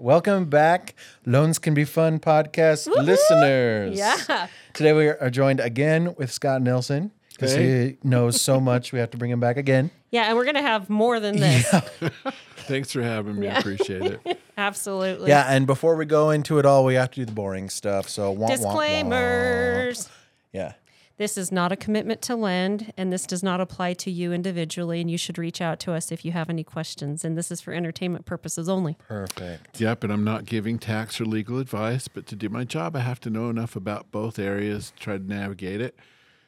Welcome back, Loans Can Be Fun podcast listeners. Yeah. Today we are joined again with Scott Nelson because he knows so much we have to bring him back again. Yeah, and we're going to have more than this. Thanks for having me. I appreciate it. Absolutely. Yeah, and before we go into it all, we have to do the boring stuff. So Disclaimers. Yeah. This is not a commitment to lend, and this does not apply to you individually, and you should reach out to us if you have any questions, and this is for entertainment purposes only. Perfect. Yep, and I'm not giving tax or legal advice, but to do my job, I have to know enough about both areas to try to navigate it.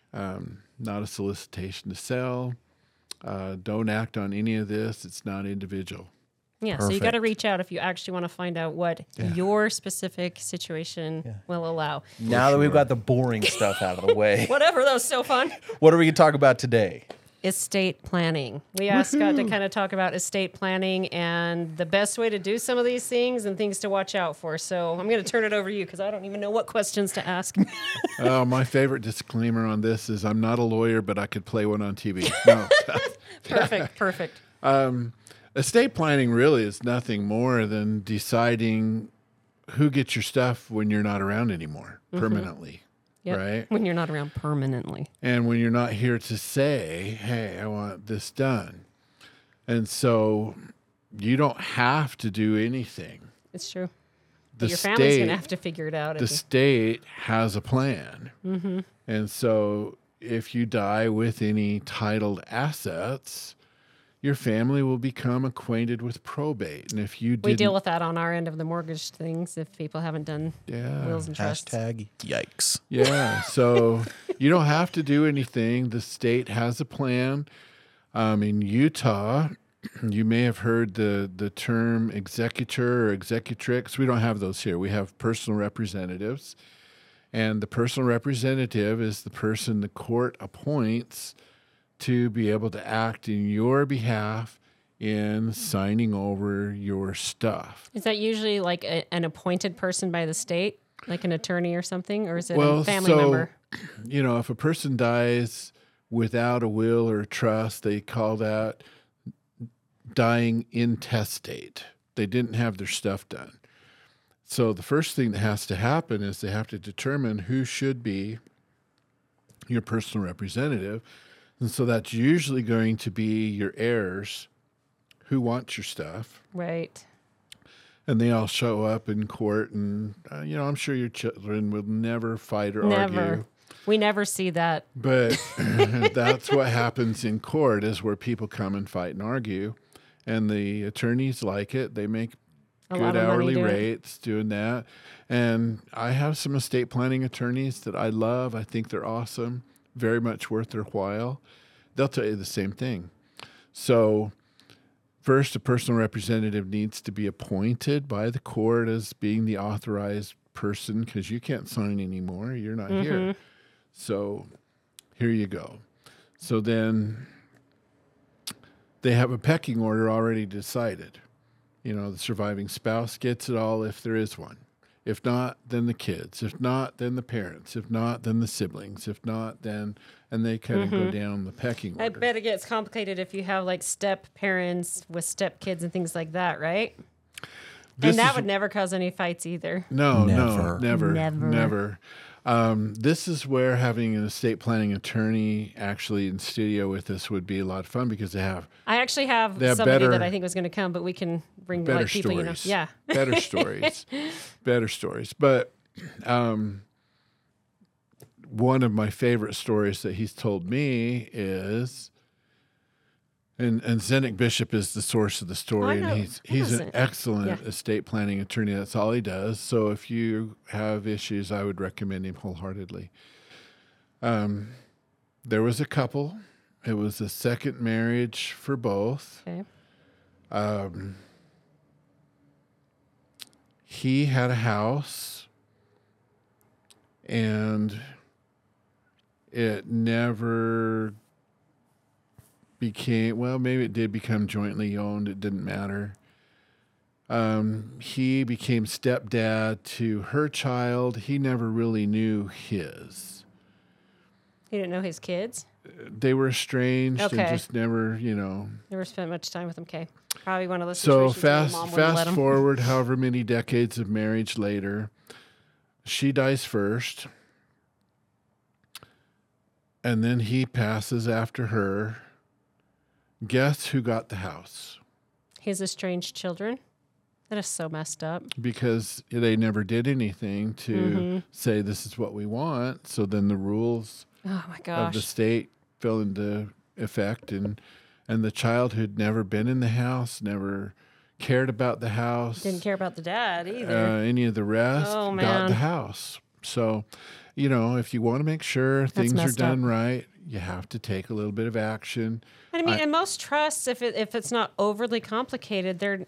Not a solicitation to sell. Don't act on any of this. It's not individual. Yeah, so you got to reach out if you actually want to find out what your specific situation will allow. Now that we've got the boring stuff out of the way, Whatever, that was so fun. what are we going to talk about today? Estate planning. We asked Scott to kind of talk about estate planning and the best way to do some of these things and things to watch out for. So I'm going to turn it over to you because I don't even know what questions to ask. My favorite disclaimer on this is I'm not a lawyer, but I could play one on TV. No. Perfect. Estate planning really is nothing more than deciding who gets your stuff when you're not around anymore permanently. Yep. Right? When you're not around permanently. And when you're not here to say, hey, I want this done. And so you don't have to do anything. It's true. The Your family's going to have to figure it out. The state has a plan. Mm-hmm. And so if you die with any titled assets, your family will become acquainted with probate. And if you we deal with that on our end of the mortgage things if people haven't done wills and trusts. Hashtag yikes. Yeah, so you don't have to do anything. The state has a plan. In Utah, you may have heard the term executor or executrix. We don't have those here. We have personal representatives. And the personal representative is the person the court appoints to be able to act in your behalf in signing over your stuff. Is that usually like an appointed person by the state, like an attorney or something, or is it a family member? You know, if a person dies without a will or a trust, they call that dying intestate. They didn't have their stuff done. So the first thing that has to happen is they have to determine who should be your personal representative. And so that's usually going to be your heirs who want your stuff. Right. And they all show up in court. And, I'm sure your children will never fight or argue. We never see that. But that's what happens in court is where people come and fight and argue. And the attorneys like it. They make good hourly rates doing that. And I have some estate planning attorneys that I love. I think they're awesome. Very much worth their while. They'll tell you the same thing. So first, a personal representative needs to be appointed by the court as being the authorized person because you can't sign anymore. You're not here. So here you go. So then they have a pecking order already decided. The surviving spouse gets it all if there is one. If not, then the kids. If not, then the parents. If not, then the siblings. If not, then... And they kind of go down the pecking order. I bet it gets complicated if you have like step parents with step kids and things like that, right? And that would never cause any fights either. No, Never. never. This is where having an estate planning attorney actually in studio with us would be a lot of fun because they have... I actually have somebody that I think was going to come, but we can bring better like people, stories. Yeah. Better stories. Better stories. But one of my favorite stories that he's told me is... And Zenick Bishop is the source of the story, and he's an excellent estate planning attorney. That's all he does. So if you have issues, I would recommend him wholeheartedly. There was a couple. It was a second marriage for both. Okay. He had a house, and it never became, well, maybe it did become jointly owned. It didn't matter. He became stepdad to her child. He never really knew his. He didn't know his kids? they were estranged Okay. and just never, Never spent much time with them. Okay. Probably one of those So situations where the mom wouldn't let fast 'em. forward however many decades of marriage later, she dies first, and then he passes after her. Guess who got the house? His estranged children. That is so messed up. Because they never did anything to say this is what we want. So then the rules Oh my of the gosh. state fell into effect, and the child who'd never been in the house, never cared about the house, Didn't care about the dad either. any of the rest, Oh, got man. the house. So, if you want to make sure things are messed up. done right, you have to take a little bit of action. I mean, and most trusts, if it's not overly complicated, they're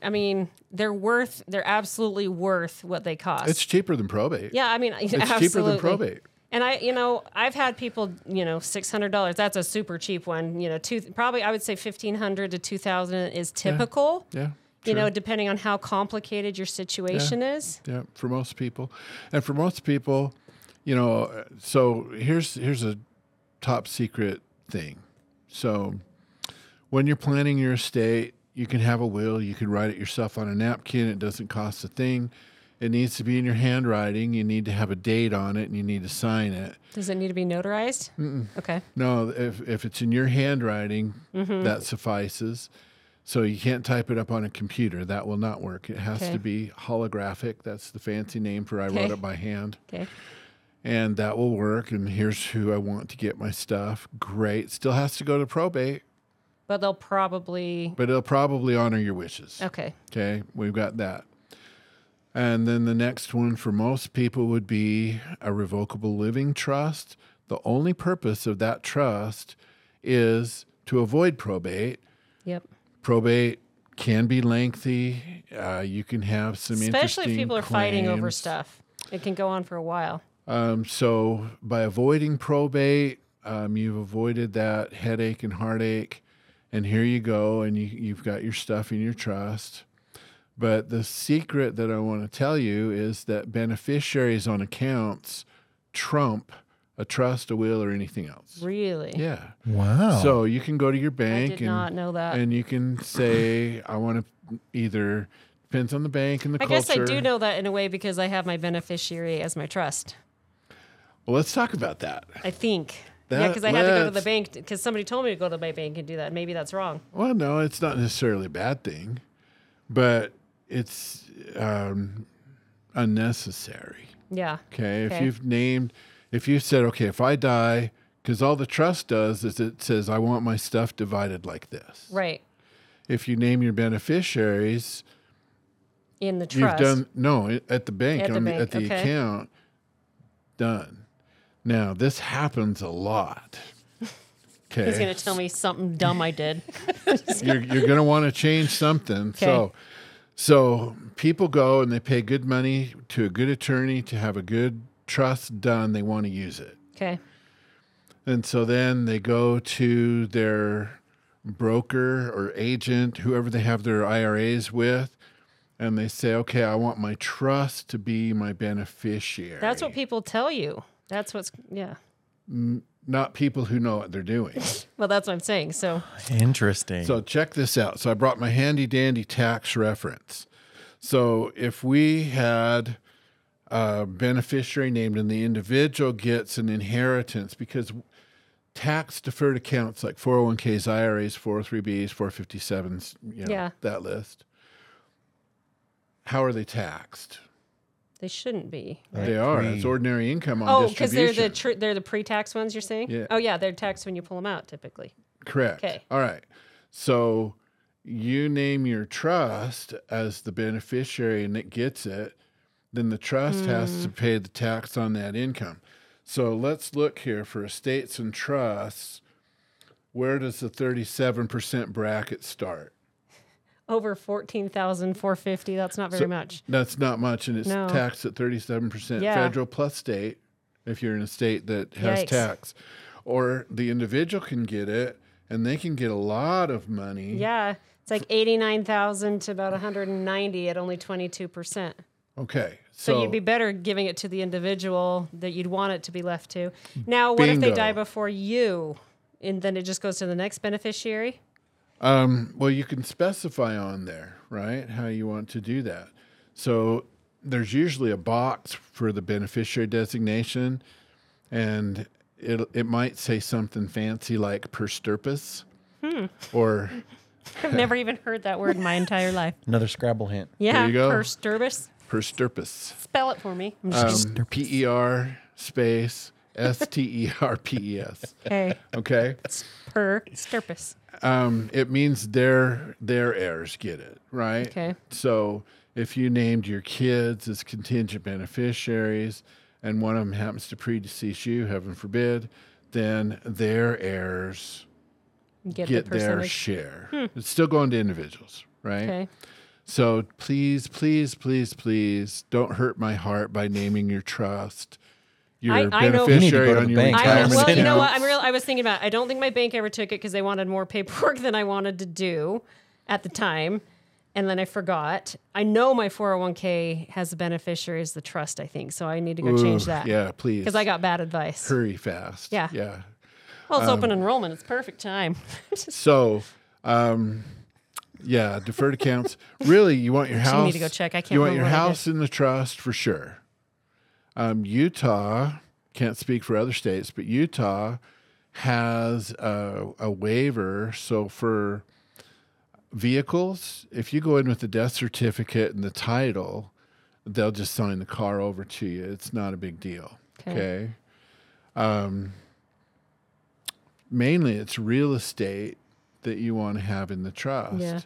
absolutely worth what they cost. It's cheaper than probate. Yeah, I mean, It's absolutely. cheaper than probate. And I've had people, $600. That's a super cheap one. Probably I would say $1,500 to $2,000 is typical. Yeah. Depending on how complicated your situation is. Yeah, for most people. And for most people, so here's a top secret thing. So when you're planning your estate, you can have a will, you can write it yourself on a napkin, it doesn't cost a thing. It needs to be in your handwriting, you need to have a date on it, and you need to sign it. Does it need to be notarized? Okay. No, if it's in your handwriting, that suffices. So you can't type it up on a computer. That will not work. It has Okay. to be holographic. That's the fancy name for I wrote Okay. it by hand. Okay. And that will work. And here's who I want to get my stuff. Great. Still has to go to probate, But they'll probably. but it'll probably honor your wishes. Okay. Okay, we've got that. And then the next one for most people would be a revocable living trust. The only purpose of that trust is to avoid probate. Yep. Probate can be lengthy. You can have some Especially interesting if people are fighting over claims. stuff. It can go on for a while. So by avoiding probate, you've avoided that headache and heartache. And here you go, and you've got your stuff in your trust. But the secret that I want to tell you is that beneficiaries on accounts trump a trust, a will, or anything else. Really? Yeah. Wow. So you can go to your I bank did not know that. and you can say, I want to either, depends on the bank and the I culture. guess I do know that in a way because I have my beneficiary as my trust. Well, let's talk about that. I think. That- Yeah, because I had to go to the let's- bank because somebody told me to go to my bank and do that. Maybe that's wrong. Well, no, it's not necessarily a bad thing, but it's unnecessary. Yeah. Okay. Okay. If you said, okay, if I die, because all the trust does is it says, I want my stuff divided like this. Right. If you name your beneficiaries, In the trust. you've done, at the bank, At the bank, at the okay. account, done. Now, this happens a lot. Okay. He's going to tell me something dumb I did. you're going to want to change something. Okay. So people go and they pay good money to a good attorney to have a good trust done. They want to use it. Okay. And so then they go to their broker or agent, whoever they have their IRAs with, and they say, okay, I want my trust to be my beneficiary. That's what people tell you. That's what's, yeah. Not people who know what they're doing. Well, that's what I'm saying. So, Interesting. So check this out. So I brought my handy dandy tax reference. So if we had a beneficiary named and the individual gets an inheritance, because tax deferred accounts like 401ks, IRAs, 403bs, 457s, Yeah. that list, how are they taxed? they shouldn't be. They are. It's ordinary income on Oh, because distribution. they're the pre-tax ones you're saying? Yeah. Oh, yeah. They're taxed when you pull them out typically. Correct. Okay. All right. So you name your trust as the beneficiary and it gets it, then the trust has to pay the tax on that income. So let's look here for estates and trusts. Where does the 37% bracket start? Over 14,450. That's not very much. That's not much, and it's No. taxed at 37% Yeah. federal plus state if you're in a state that has Yikes. tax. Or the individual can get it, and they can get a lot of money. Yeah. It's like 89,000 to about 190 at only 22%. Okay. So you'd be better giving it to the individual that you'd want it to be left to. Now, what if they Bingo. die before you? and then it just goes to the next beneficiary? Well, you can specify on there, right, how you want to do that. So there's usually a box for the beneficiary designation, and it might say something fancy like per stirpus, or I've never even heard that word in my entire life. Another Scrabble hint. Yeah, you go. per stirpus. per stirpus. Spell it for me. I'm just PER space STERPES. okay. Okay. Per stirpus. It means their heirs get it, right? Okay. So if you named your kids as contingent beneficiaries and one of them happens to predecease you, heaven forbid, then their heirs Get get the their percentage. share. It's still going to individuals, right? Okay. So please, please, please, please don't hurt my heart by naming your trust. Your I know- beneficiary You need to go to on the your bank. retirement Well, you know what? account. I was thinking about it. I don't think my bank ever took it because they wanted more paperwork than I wanted to do at the time. And then I forgot. I know my 401k has the beneficiary as the trust, I think. So I need to go change Ooh, that. Yeah, please. Because I got bad advice. Hurry fast. Yeah. Yeah. Well, it's open enrollment. It's perfect time. So, yeah, deferred accounts. Really, you want your Actually, house. need to go check. I can't You want remember your what I house in the trust for sure. Utah, can't speak for other states, but Utah has a waiver. So for vehicles, if you go in with the death certificate and the title, they'll just sign the car over to you. It's not a big deal. Okay. Mainly, it's real estate that you want to have in the trust. Yeah.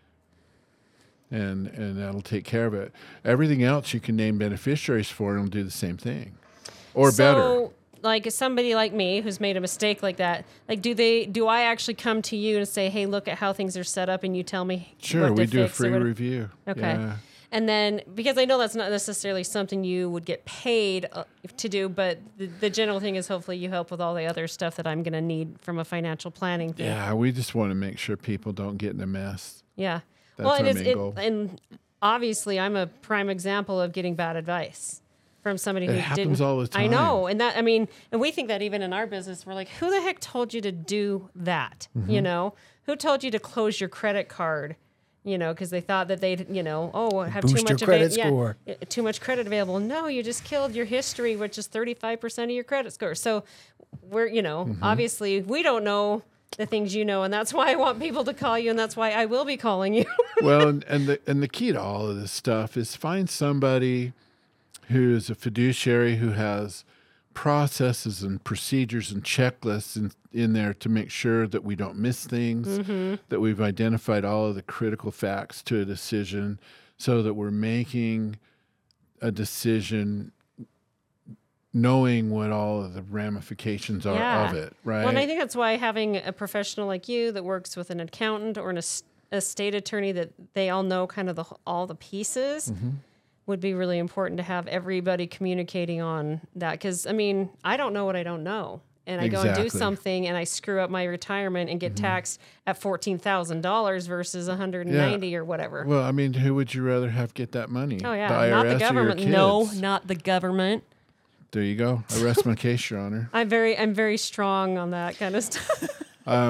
And that'll take care of it. Everything else you can name beneficiaries for and it'll do the same thing. Or better. So, like somebody like me who's made a mistake like that, like do I actually come to you and say, hey, look at how things are set up, and you tell me Sure, what to we do a fix or free what- review. Okay. Yeah. And then, because I know that's not necessarily something you would get paid to do, but the general thing is hopefully you help with all the other stuff that I'm going to need from a financial planning thing. Yeah, we just want to make sure people don't get in a mess. Yeah. That's well, our and main goal. and obviously I'm a prime example of getting bad advice from somebody who happens didn't. all the I time. know, and and we think that even in our business, we're like, who the heck told you to do that? Mm-hmm. You know, who told you to close your credit card? You know, because they thought that they'd, have Boost too much your credit score. too much credit available. No, you just killed your history, which is 35% of your credit score. So we're, Mm-hmm. obviously we don't know the things you know, and that's why I want people to call you, and that's why I will be calling you. Well, and the key to all of this stuff is find somebody who's a fiduciary who has processes and procedures and checklists in there to make sure that we don't miss things, that we've identified all of the critical facts to a decision so that we're making a decision knowing what all of the ramifications are of it, right? Well, and I think that's why having a professional like you that works with an accountant or an estate attorney that they all know kind of all the pieces would be really important to have everybody communicating on that. Because, I don't know what I don't know. And I go and do Exactly. something and I screw up my retirement and get taxed at $14,000 versus $190 or whatever. Well, who would you rather have get that money? Oh, yeah. The IRS Not or the your government. No, kids? not the government. There you go. I rest my case, Your Honor. I'm very strong on that kind of stuff.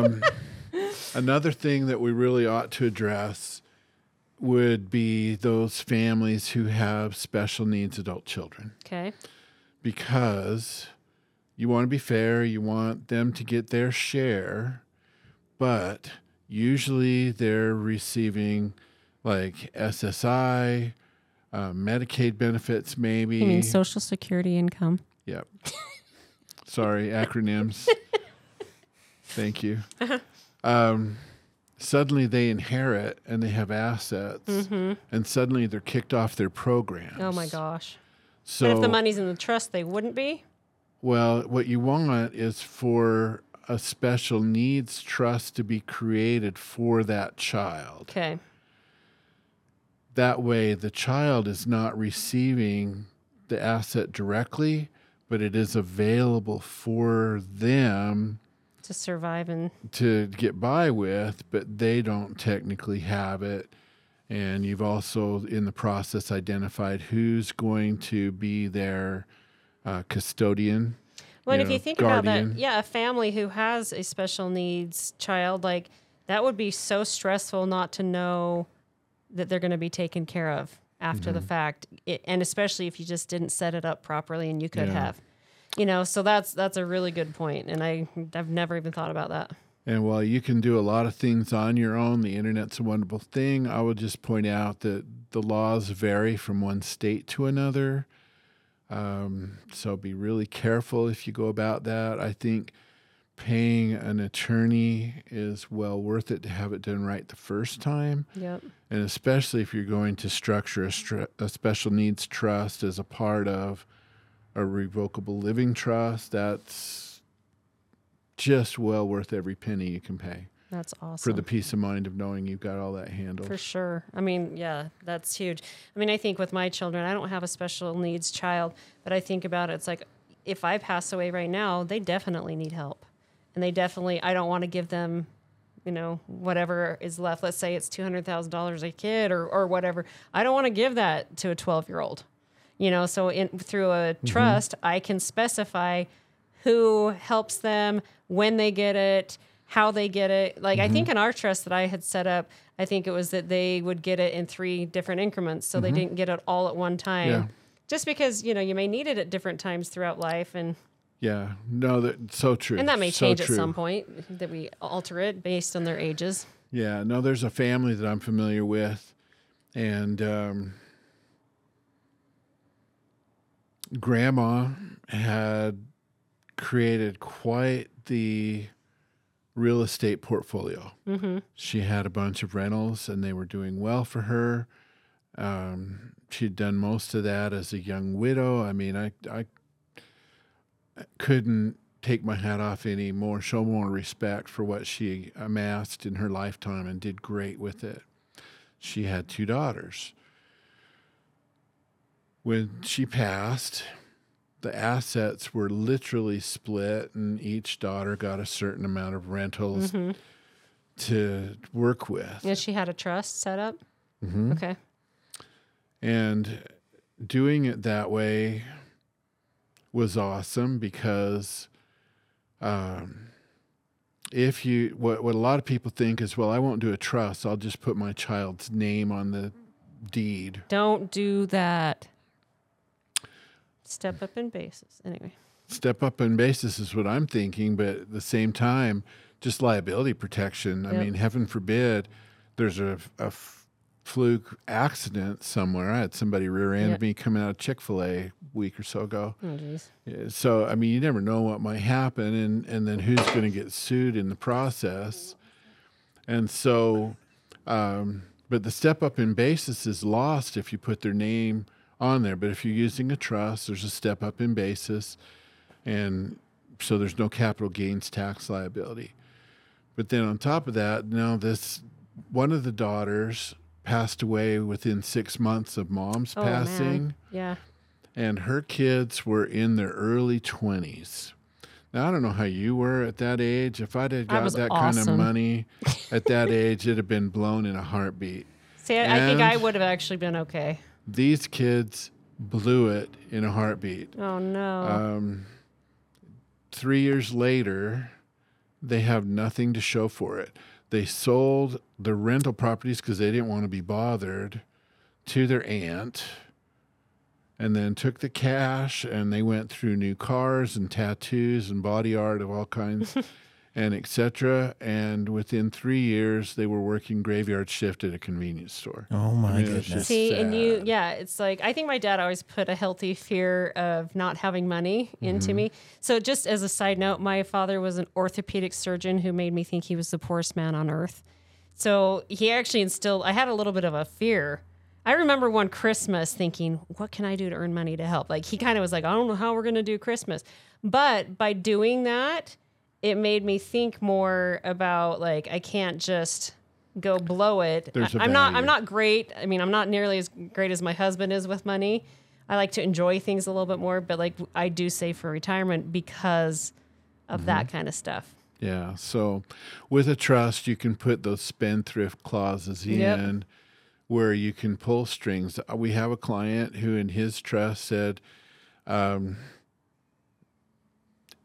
Another thing that we really ought to address would be those families who have special needs adult children, Okay. because you want to be fair, you want them to get their share, but usually they're receiving like SSI, Medicaid benefits, maybe. You mean Social Security income? Yep. Sorry, acronyms. Thank you. Suddenly they inherit and they have assets, and suddenly they're kicked off their programs. Oh, my gosh. So, But if the money's in the trust, they wouldn't be? well, what you want is for a special needs trust to be created for that child. Okay. That way, the child is not receiving the asset directly, but it is available for them To survive and to get by with, but they don't technically have it. And you've also, in the process, identified who's going to be their custodian. Well, and if you think about guardian. that, yeah, a family who has a special needs child, like that would be so stressful not to know that they're going to be taken care of after the fact. And especially if you just didn't set it up properly and you could have, so that's a really good point. And I've never even thought about that. And while you can do a lot of things on your own, the internet's a wonderful thing. I would just point out that the laws vary from one state to another. So be really careful if you go about that. I think paying an attorney is well worth it to have it done right the first time. Yep. And especially if you're going to structure a special needs trust as a part of a revocable living trust, that's just well worth every penny you can pay. That's awesome. For the peace of mind of knowing you've got all that handled. For sure. I mean, yeah, that's huge. I mean, I think with my children, I don't have a special needs child, but I think about it, it's like if I pass away right now, they definitely need help. And I don't want to give them, whatever is left. Let's say it's $200,000 a kid or whatever. I don't want to give that to a 12-year-old. So through a trust, I can specify who helps them, when they get it, how they get it. Like I think in our trust that I had set up, I think it was that they would get it in 3 different increments. So they didn't get it all at one time. Yeah. Just because, you may need it at different times throughout life. And yeah, no, that's so true. that may so change true. at some point, that we alter it based on their ages. Yeah, no, there's a family that I'm familiar with, and Grandma had created quite the real estate portfolio. Mm-hmm. She had a bunch of rentals, and they were doing well for her. She'd done most of that as a young widow. I mean, I couldn't take my hat off any more, show more respect for what she amassed in her lifetime and did great with it. She had 2 daughters. When she passed, the assets were literally split, and each daughter got a certain amount of rentals to work with. And she had a trust set up? Mm-hmm. Okay. And doing it that way was awesome because if you, what a lot of people think is, well, I won't do a trust. I'll just put my child's name on the deed. Don't do that. Step up in basis. Anyway. Step up in basis is what I'm thinking, but at the same time, just liability protection. I mean, heaven forbid there's a fluke accident somewhere. I had somebody rear-ended me coming out of Chick-fil-A a week or so ago. Oh, geez. So, I mean, you never know what might happen, and then who's going to get sued in the process. And so, but the step up in basis is lost if you put their name on there. But if you're using a trust, there's a step up in basis, and so there's no capital gains tax liability. But then on top of that, now one of the daughters passed away within 6 months of mom's passing. Man. Yeah. And her kids were in their early 20s. Now, I don't know how you were at that age. If I'd have got that kind of money at that age, it'd have been blown in a heartbeat. See, I think I would have actually been okay. These kids blew it in a heartbeat. Oh, no. 3 years later, they have nothing to show for it. They sold the rental properties because they didn't want to be bothered to their aunt, and then took the cash, and they went through new cars and tattoos and body art of all kinds and etc. And within 3 years, they were working graveyard shift at a convenience store. Oh my goodness. See, sad. And it's like, I think my dad always put a healthy fear of not having money into me. So just as a side note, my father was an orthopedic surgeon who made me think he was the poorest man on earth. So he actually I had a little bit of a fear. I remember one Christmas thinking, what can I do to earn money to help? Like he kind of was like, I don't know how we're going to do Christmas. But by doing that, it made me think more about like, I can't just go blow it. I'm not great. I mean, I'm not nearly as great as my husband is with money. I like to enjoy things a little bit more, but like I do save for retirement because of that kind of stuff. Yeah. So with a trust, you can put those spendthrift clauses in where you can pull strings. We have a client who in his trust said,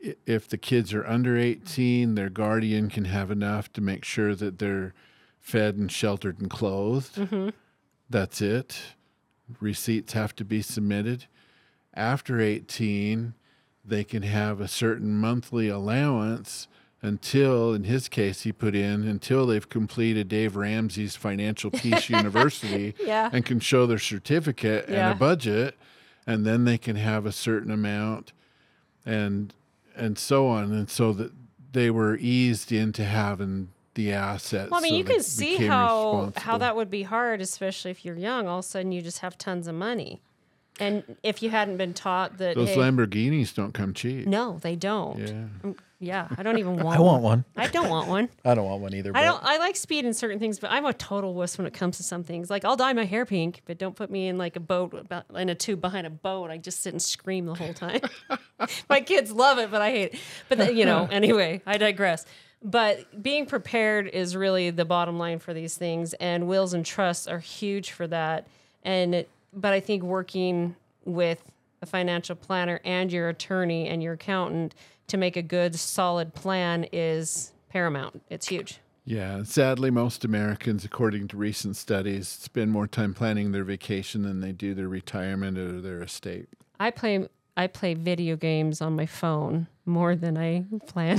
if the kids are under 18, their guardian can have enough to make sure that they're fed and sheltered and clothed. Mm-hmm. That's it. Receipts have to be submitted. After 18, they can have a certain monthly allowance until, in his case, he put in until they've completed Dave Ramsey's Financial Peace University Yeah. and can show their certificate and Yeah. a budget, and then they can have a certain amount, and so on, and so that they were eased into having the assets. Well, I mean, so you they can see became how responsible. that would be hard, especially if you're young. All of a sudden, you just have tons of money, and if you hadn't been taught that, Those hey, Lamborghinis don't come cheap. no, they don't. Yeah. Yeah, I don't even want. I want one. I don't want one. I don't want one either. I but don't. I like speed in certain things, but I'm a total wuss when it comes to some things. Like I'll dye my hair pink, but don't put me in like a boat in a tube behind a boat. I just sit and scream the whole time. My kids love it, but I hate it. But anyway, I digress. But being prepared is really the bottom line for these things, and wills and trusts are huge for that. But I think working with a financial planner and your attorney and your accountant to make a good, solid plan is paramount. It's huge. Yeah, sadly, most Americans, according to recent studies, spend more time planning their vacation than they do their retirement or their estate. I play video games on my phone more than I plan.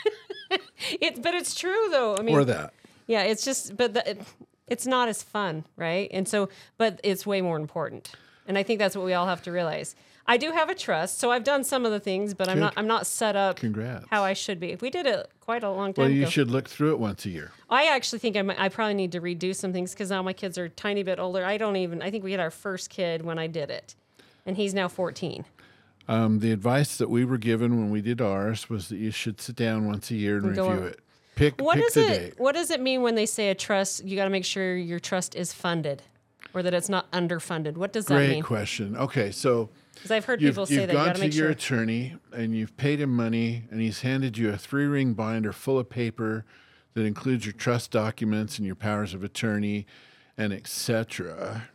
But it's true though. I mean, Or that. yeah, it's just, it's not as fun, right? And so, but it's way more important. And I think that's what we all have to realize. I do have a trust, so I've done some of the things, but Good. I'm not set up Congrats. how I should be. We did it quite a long time Well, you ago. should look through it once a year. I actually think I probably need to redo some things because now my kids are a tiny bit older. I think we had our first kid when I did it, and he's now 14. The advice that we were given when we did ours was that you should sit down once a year and Go review on. it. Pick the date. What does it mean when they say a trust? You got to make sure your trust is funded, or that it's not underfunded. What does that Great mean? question. Okay, so Because I've heard you've people say that. You gone got to to make your sure. attorney and you've paid him money, and he's handed you a 3-ring binder full of paper that includes your trust documents and your powers of attorney and etc.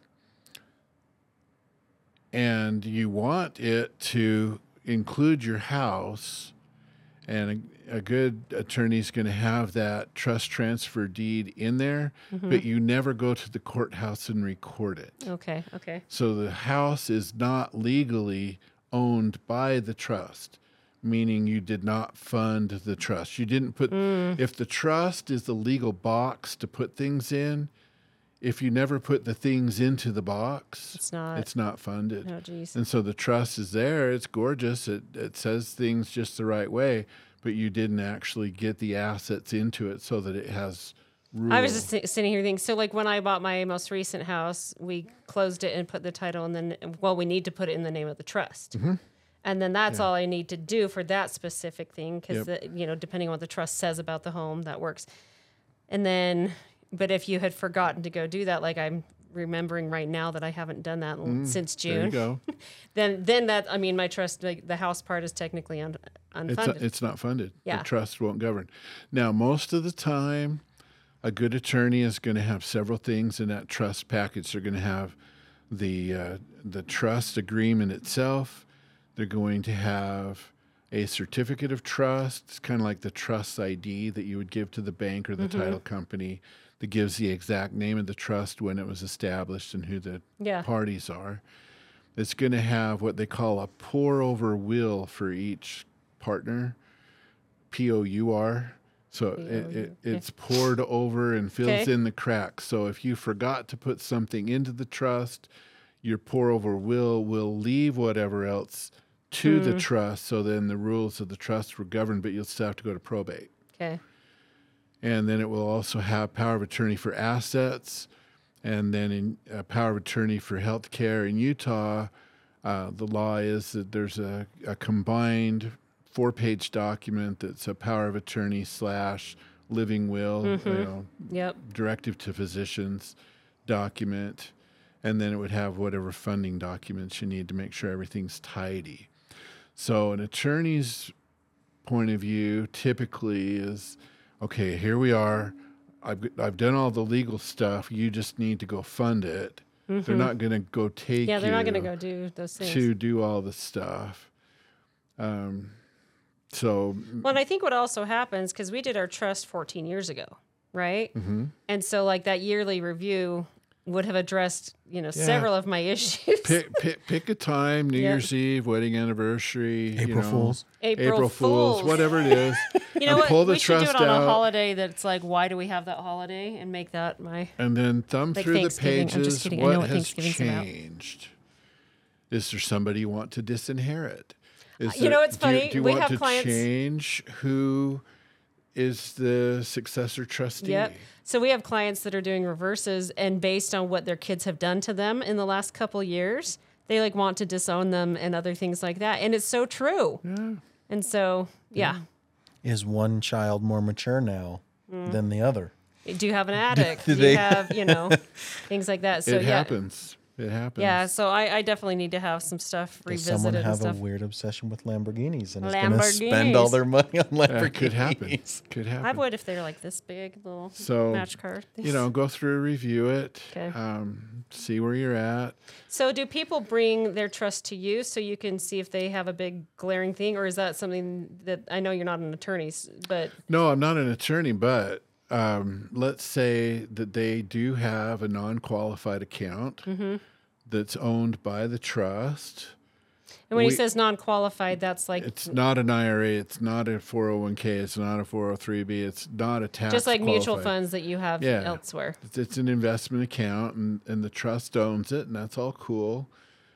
And you want it to include your house, and a good attorney is going to have that trust transfer deed in there, but you never go to the courthouse and record it. Okay. So the house is not legally owned by the trust, meaning you did not fund the trust. You didn't put, if the trust is the legal box to put things in, if you never put the things into the box, It's not. it's not funded. Oh, geez. And so the trust is there. It's gorgeous. It says things just the right way, but you didn't actually get the assets into it so that it has rules. I was just sitting here thinking. So, like when I bought my most recent house, we closed it and put the title, and then we need to put it in the name of the trust. And then that's all I need to do for that specific thing, because depending on what the trust says about the home, that works. And then, but if you had forgotten to go do that, like I'm remembering right now that I haven't done that since There you June, go. then that, I mean, my trust, like the house part is technically unfunded. It's not funded. Yeah. The trust won't govern. Now, most of the time, a good attorney is going to have several things in that trust package. They're going to have the trust agreement itself. They're going to have a certificate of trust. It's kind of like the trust ID that you would give to the bank or the title company that gives the exact name of the trust, when it was established, and who the parties are. It's going to have what they call a pour-over will for each partner, POUR. So it's poured over and fills in the cracks. So if you forgot to put something into the trust, your pour-over will leave whatever else to the trust. So then the rules of the trust were governed, but you'll still have to go to probate. Okay. And then it will also have power of attorney for assets, and then a power of attorney for health care. In Utah, the law is that there's a combined 4-page document that's a power of attorney / living will, directive to physicians document, and then it would have whatever funding documents you need to make sure everything's tidy. So an attorney's point of view typically is, okay, here we are. I've done all the legal stuff. You just need to go fund it. They're not going to go take Yeah, they're you not going to go do those things. to do all the stuff. So, well, and I think what also happens, because we did our trust 14 years ago, right? Mm-hmm. And so like that yearly review would have addressed, several of my issues. pick a time, New Year's Eve, wedding anniversary, April Fools. April Fools, whatever it is. You know what? Pull the we should do trust it on out. a holiday that's like, why do we have that holiday? And make that my... And then thumb Like through the Thanksgiving. I'm just pages. kidding. I know What what has Thanksgiving's about. changed? Is there somebody you want to disinherit? It's funny. Do you We want have to clients- change who is the successor trustee? Yep. So we have clients that are doing reverses, and based on what their kids have done to them in the last couple years, they like want to disown them and other things like that. And it's so true. Yeah. And so, yeah. Is one child more mature now than the other? Do you have an attic? Do Do they- you have, things like that? So It yeah. happens. It happens. Yeah, so I definitely need to have some stuff Does revisited someone and have a stuff. weird obsession with Lamborghinis and is going to spend Lamborghinis. all their money on Lamborghinis? That could happen. Could happen. I would if they're like this big little So, match car. Go through, review it, Okay. see where you're at. So do people bring their trust to you so you can see if they have a big glaring thing, or is that something that I know you're not an attorney, but No, I'm not an attorney, but let's say that they do have a non-qualified account that's owned by the trust. and when he says non-qualified, that's like It's not an IRA. It's not a 401k. It's not a 403b. It's not a tax. just like mutual qualified. funds that you have Yeah. elsewhere. It's an investment account, and the trust owns it, and that's all cool.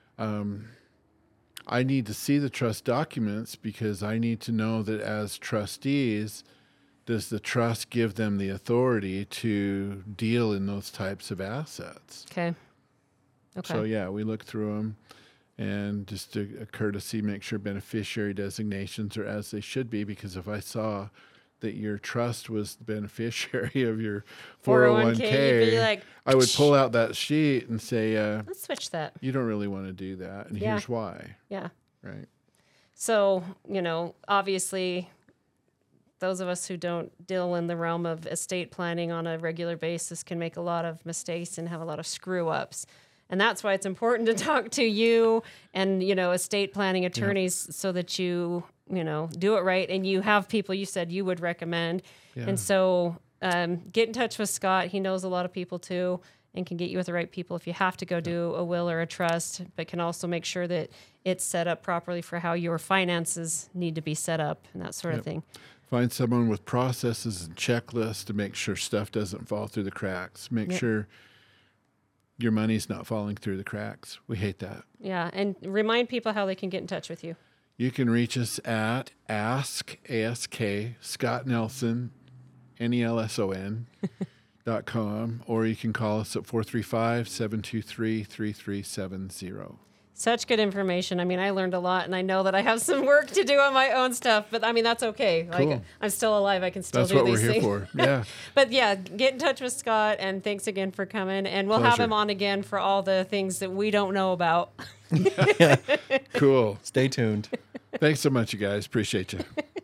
I need to see the trust documents because I need to know that as trustees, does the trust give them the authority to deal in those types of assets? Okay. Okay. So yeah, we look through them, and just a courtesy, make sure beneficiary designations are as they should be. Because if I saw that your trust was the beneficiary of your 401k, you'd be like, I would pull out that sheet and say, let's switch that. "You don't really want to do that, and Yeah. here's why." Yeah. Right? So, obviously, those of us who don't deal in the realm of estate planning on a regular basis can make a lot of mistakes and have a lot of screw ups. And that's why it's important to talk to you and, estate planning attorneys so that you do it right. And you have people you said you would recommend. Yeah. And so get in touch with Scott. He knows a lot of people too and can get you with the right people if you have to go do a will or a trust, but can also make sure that it's set up properly for how your finances need to be set up and that sort of thing. Find someone with processes and checklists to make sure stuff doesn't fall through the cracks. Make sure your money's not falling through the cracks. We hate that. Yeah. And remind people how they can get in touch with you. You can reach us at ASK Scott Nelson, NELSON.com, or you can call us at 435-723-3370. Such good information. I mean, I learned a lot, and I know that I have some work to do on my own stuff, but I mean, that's okay. Cool. Like, I'm still alive. I can still That's do what these we're here things. for. Yeah. But yeah, get in touch with Scott, and thanks again for coming. And we'll have Pleasure. him on again for all the things that we don't know about. Cool. Stay tuned. Thanks so much, you guys. Appreciate you.